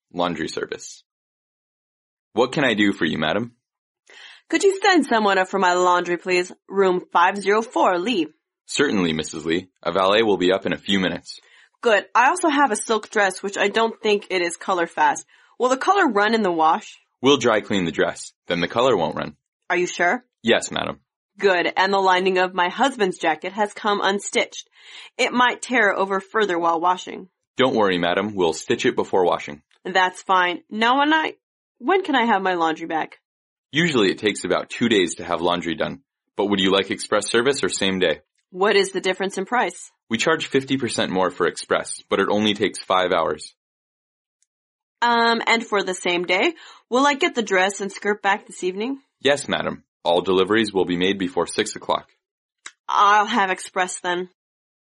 laundry service. What can I do for you, madam? Could you send someone up for my laundry, please? Room 504, Lee. Certainly, Mrs. Lee. A valet will be up in a few minutes. Good. I also have a silk dress, which I don't think it is color fast. Will the color run in the wash? We'll dry clean the dress. Then the color won't run. Are you sure? Yes, madam. Good. And the lining of my husband's jacket has come unstitched. It might tear over further while washing. Don't worry, madam. We'll stitch it before washing. That's fine. Now when can I have my laundry back? Usually it takes about 2 days to have laundry done. But would you like express service or same day? What is the difference in price? We charge 50% more for express, but it only takes 5 hours. And for the same day, will I get the dress and skirt back this evening? Yes, madam. All deliveries will be made before 6 o'clock. I'll have express then.